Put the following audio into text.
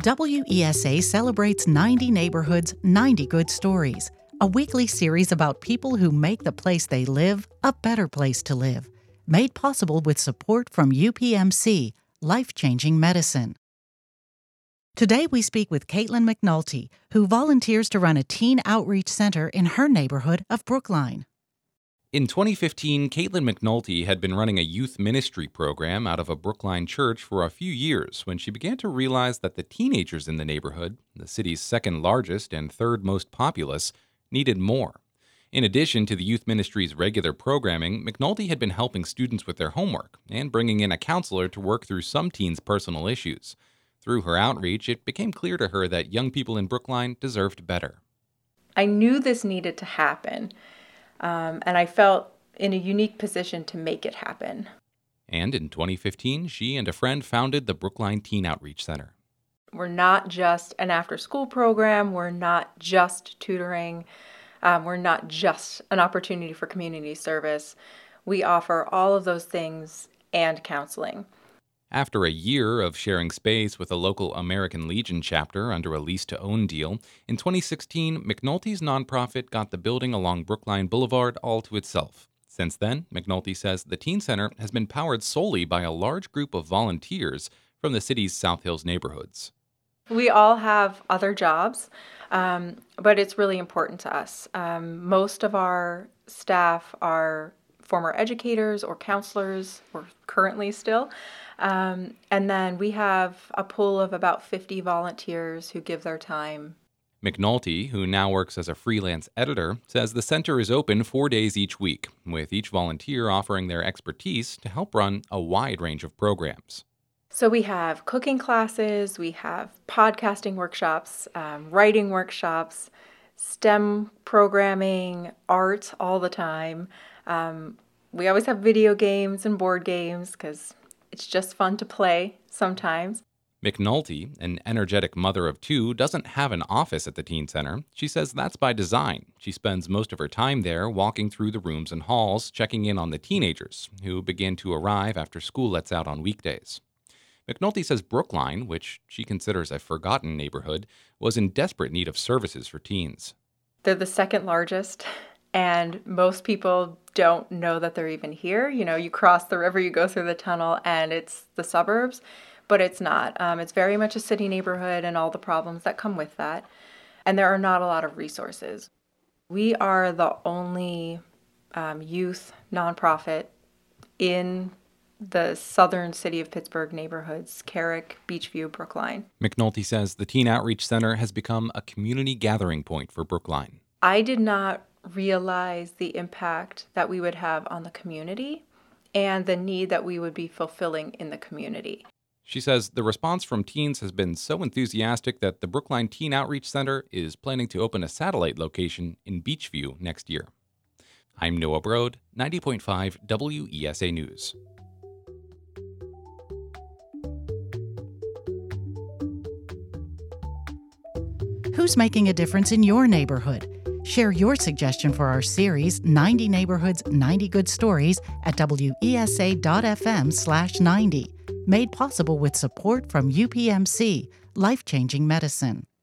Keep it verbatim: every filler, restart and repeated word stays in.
W E S A celebrates ninety neighborhoods, ninety good stories, a weekly series about people who make the place they live a better place to live, made possible with support from U P M C, Life-Changing Medicine. Today we speak with Caitlin McNulty, who volunteers to run a teen outreach center in her neighborhood of Brookline. In twenty fifteen, Caitlin McNulty had been running a youth ministry program out of a Brookline church for a few years when she began to realize that the teenagers in the neighborhood, the city's second largest and third most populous, needed more. In addition to the youth ministry's regular programming, McNulty had been helping students with their homework and bringing in a counselor to work through some teens' personal issues. Through her outreach, it became clear to her that young people in Brookline deserved better. I knew this needed to happen. Um, and I felt in a unique position to make it happen. And in twenty fifteen, she and a friend founded the Brookline Teen Outreach Center. We're not just an after-school program. We're not just tutoring. Um, we're not just an opportunity for community service. We offer all of those things and counseling. After a year of sharing space with a local American Legion chapter under a lease-to-own deal, in twenty sixteen, McNulty's nonprofit got the building along Brookline Boulevard all to itself. Since then, McNulty says the Teen Center has been powered solely by a large group of volunteers from the city's South Hills neighborhoods. We all have other jobs, um, but it's really important to us. Um, most of our staff are former educators or counselors, or currently still. Um, and then we have a pool of about fifty volunteers who give their time. McNulty, who now works as a freelance editor, says the center is open four days each week, with each volunteer offering their expertise to help run a wide range of programs. So we have cooking classes, we have podcasting workshops, um, writing workshops, STEM programming, art all the time. Um, we always have video games and board games because it's just fun to play sometimes. McNulty, an energetic mother of two, doesn't have an office at the Teen Center. She says that's by design. She spends most of her time there walking through the rooms and halls, checking in on the teenagers who begin to arrive after school lets out on weekdays. McNulty says Brookline, which she considers a forgotten neighborhood, was in desperate need of services for teens. They're the second largest, and most people don't know that they're even here. You know, you cross the river, you go through the tunnel, and it's the suburbs, but it's not. Um, it's very much a city neighborhood and all the problems that come with that. And there are not a lot of resources. We are the only um, youth nonprofit in the southern city of Pittsburgh neighborhoods, Carrick, Beechview, Brookline. McNulty says the Teen Outreach Center has become a community gathering point for Brookline. I did not realize the impact that we would have on the community and the need that we would be fulfilling in the community. She says the response from teens has been so enthusiastic that the Brookline Teen Outreach Center is planning to open a satellite location in Beechview next year. I'm Noah Brode, ninety point five W E S A News. Who's making a difference in your neighborhood? Share your suggestion for our series, ninety Neighborhoods, ninety Good Stories, at W E S A dot F M slash ninety, made possible with support from U P M C, Life-Changing Medicine.